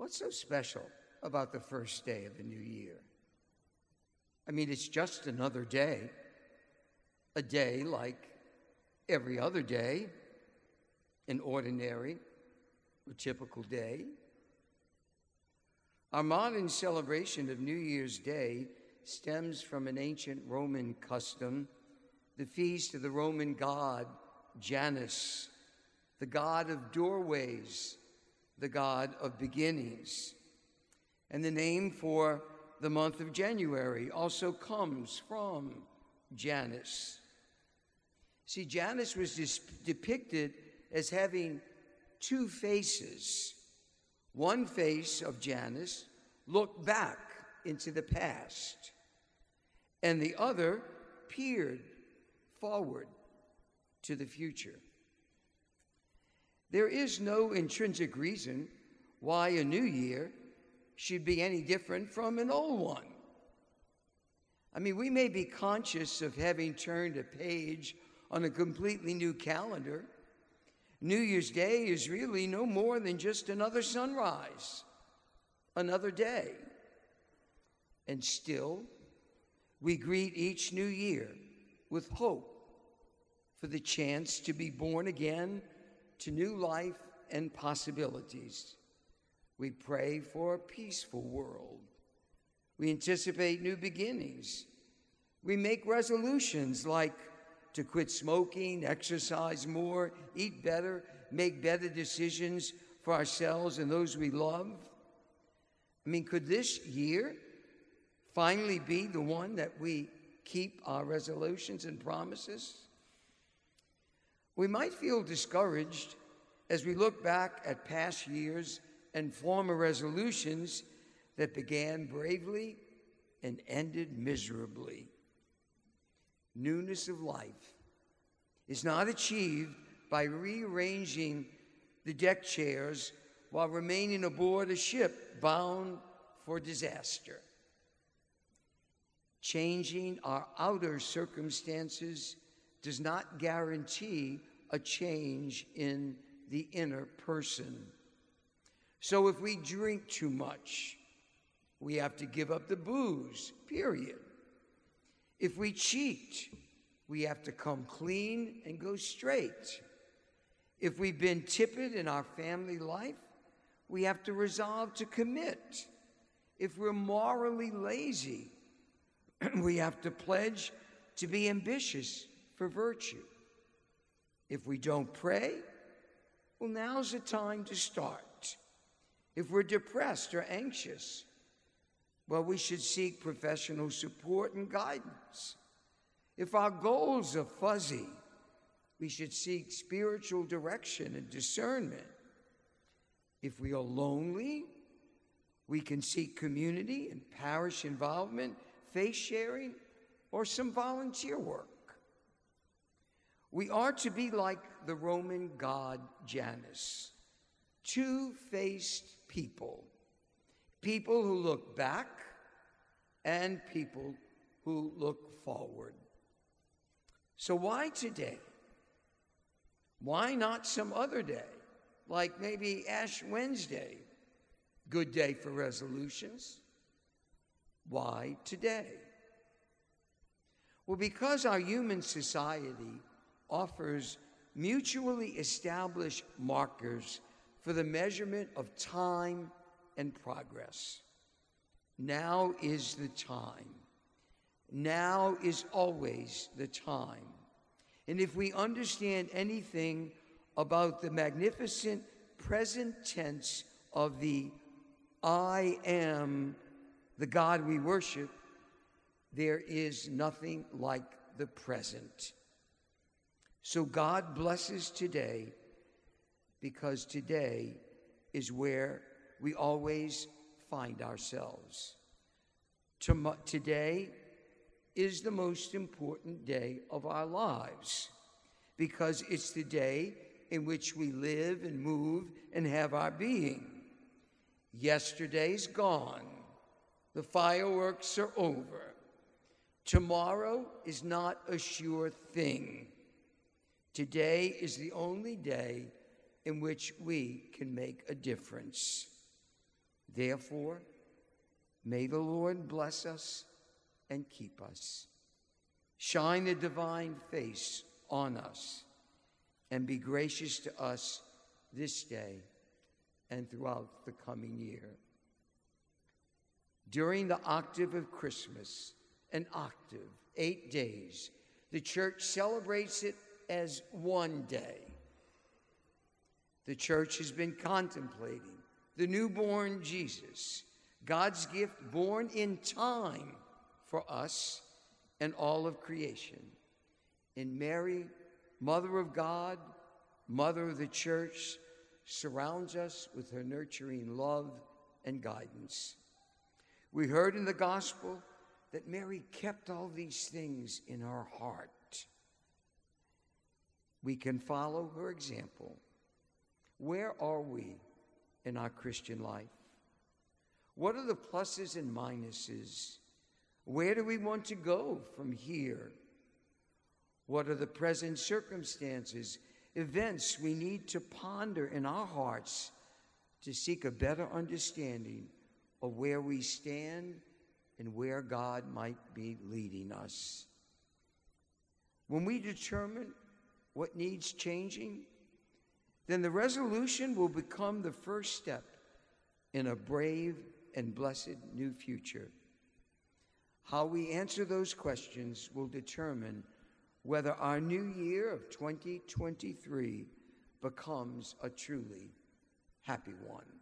What's so special about the first day of the new year? I mean, it's just another day, a day like every other day, an ordinary or typical day. Our modern celebration of New Year's Day stems from an ancient Roman custom, the feast of the Roman god Janus, the god of doorways, the god of beginnings. And the name for the month of January also comes from Janus. See, Janus was depicted as having two faces. One face of Janus looked back into the past, and the other peered forward to the future. There is no intrinsic reason why a new year should be any different from an old one. I mean, we may be conscious of having turned a page on a completely new calendar. New Year's Day is really no more than just another sunrise, another day. And still, we greet each new year with hope for the chance to be born again to new life and possibilities. We pray for a peaceful world. We anticipate new beginnings. We make resolutions like to quit smoking, exercise more, eat better, make better decisions for ourselves and those we love. I mean, could this year finally be the one that we keep our resolutions and promises? We might feel discouraged as we look back at past years and former resolutions that began bravely and ended miserably. Newness of life is not achieved by rearranging the deck chairs while remaining aboard a ship bound for disaster. Changing our outer circumstances does not guarantee a change in the inner person. So if we drink too much, we have to give up the booze, period. If we cheat, we have to come clean and go straight. If we've been tepid in our family life, we have to resolve to commit. If we're morally lazy, we have to pledge to be ambitious for virtue. If we don't pray, well, now's the time to start. If we're depressed or anxious, well, we should seek professional support and guidance. If our goals are fuzzy, we should seek spiritual direction and discernment. If we are lonely, we can seek community and parish involvement, faith sharing, or some volunteer work. We are to be like the Roman god Janus, two-faced people, people who look back and people who look forward. So why today? Why not some other day, like maybe Ash Wednesday? Good day for resolutions. Why today? Well, because our human society offers mutually established markers for the measurement of time and progress. Now is the time. Now is always the time. And if we understand anything about the magnificent present tense of the I am, the God we worship, there is nothing like the present. So God blesses today, because today is where we always find ourselves. Today is the most important day of our lives, because it's the day in which we live and move and have our being. Yesterday's gone. The fireworks are over. Tomorrow is not a sure thing. Today is the only day in which we can make a difference. Therefore, may the Lord bless us and keep us, shine a divine face on us, and be gracious to us this day and throughout the coming year. During the octave of Christmas, an octave, 8 days, the church celebrates it as one day. The church has been contemplating the newborn Jesus, God's gift born in time for us and all of creation. In Mary, Mother of God, Mother of the Church, surrounds us with her nurturing love and guidance. We heard in the gospel that Mary kept all these things in her heart. We can follow her example. Where are we in our Christian life? What are the pluses and minuses? Where do we want to go from here? What are the present circumstances, events we need to ponder in our hearts to seek a better understanding of where we stand and where God might be leading us? When we determine what needs changing, then the resolution will become the first step in a brave and blessed new future. How we answer those questions will determine whether our new year of 2023 becomes a truly happy one.